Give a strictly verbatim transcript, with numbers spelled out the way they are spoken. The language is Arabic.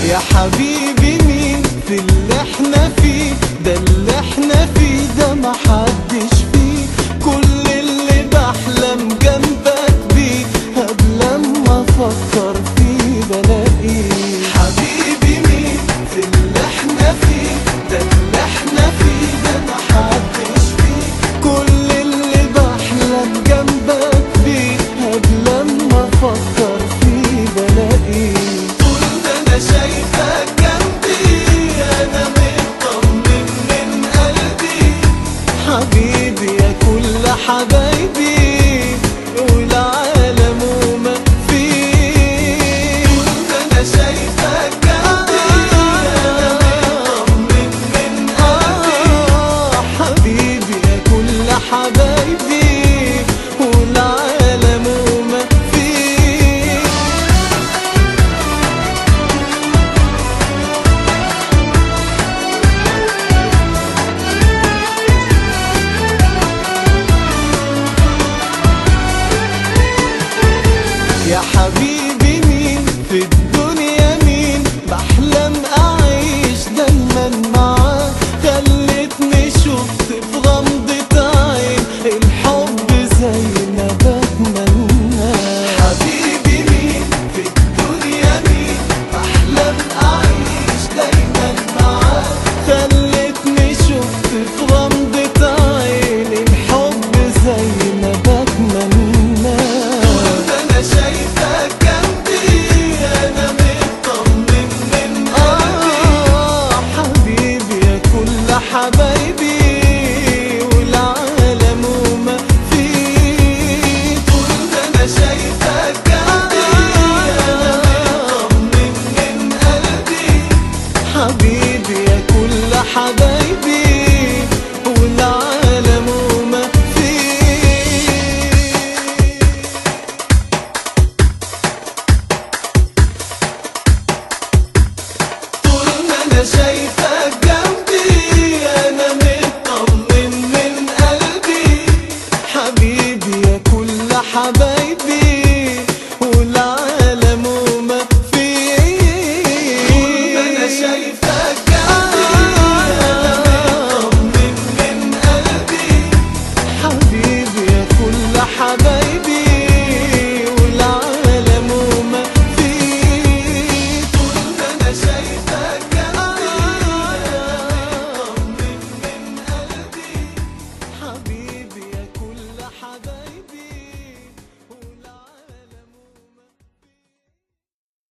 يا حبيبي مين في اللي احنا فيه ده؟ اللي احنا فيه ده محدش فيه. كل اللي بحلم جنبك بيه قبل ما افكر فيه بلاقيه. حبيبي مين في اللي احنا فيه ده؟ اللي احنا فيه ده محدش فيه. كل اللي بحلم جنبك بيه قبل ما افكر فيه بلاقيه. طول ما انا شايفك جنبي انا مطمن من قلبي. حبيبي يا كل حبايبي والعالم وما فيه. طول ما انا شايفك جنبي انا مطمن من قلبي. حبيبي يا كل حبايبي والعالم وما فيه. يا حبيبي مين في الدنيا مين بحلم أعيش دايما معاه. خلتني شفت في غمضة عين الحب زي ما بتمنى. حبيبي مين في الدنيا مين بحلم أعيش دايما معاه. خلتني شفت في غمضة عين الحب زي ما بتمنى. أنا شايفك جنبي أنا مطمن من قلبي. حبيبي يا كل حبايبي والعالم وما فيه. طول ما أنا شايفك جنبي أنا مطمن من قلبي. حبيبي يا كل حبايبي والعالم وما فيه. طول ما انا شايف